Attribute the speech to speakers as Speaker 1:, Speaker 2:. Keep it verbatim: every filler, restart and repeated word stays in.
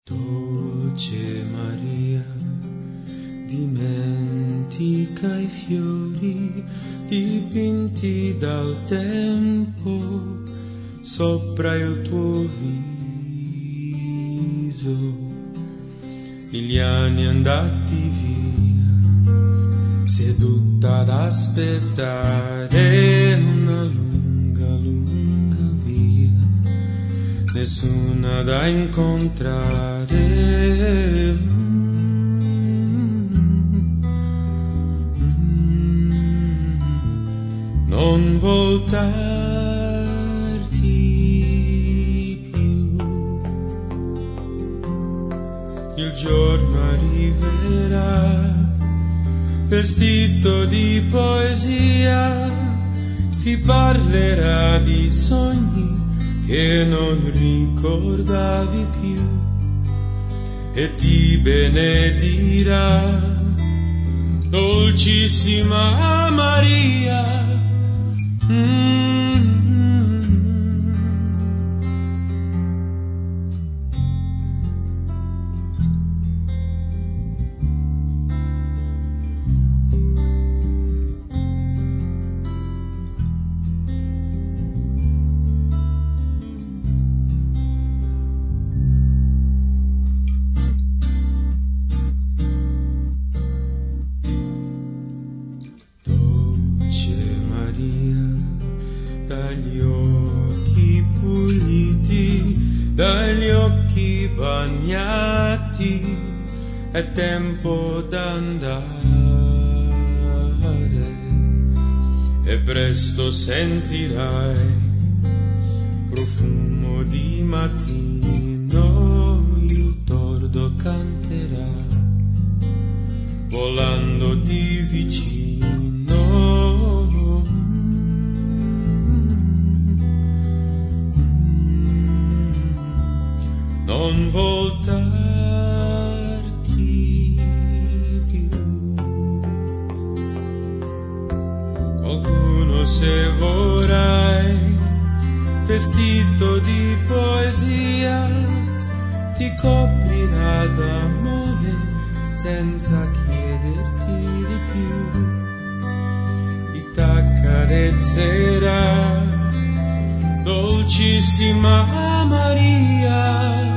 Speaker 1: Dolce Maria, dimentica i fiori dipinti dal tempo sopra il tuo viso, gli anni andati via, seduta ad aspettare una lunga, lunga via, nessuna da incontrare. Non voltarti più, il giorno arriverà, vestito di poesia, ti parlerà di sogni che non ricordavi più e ti benedirà, dolcissima Maria. Mm-hmm. Dagli occhi puliti, dagli occhi bagnati, è tempo d'andare e presto sentirai profumo di mattino, il tordo canterà volando di vicino. Non voltarti più, qualcuno se vorrai, vestito di poesia, ti coprirà d'amore senza chiederti di più, ti t'accarezzerà, dolcissima Maria.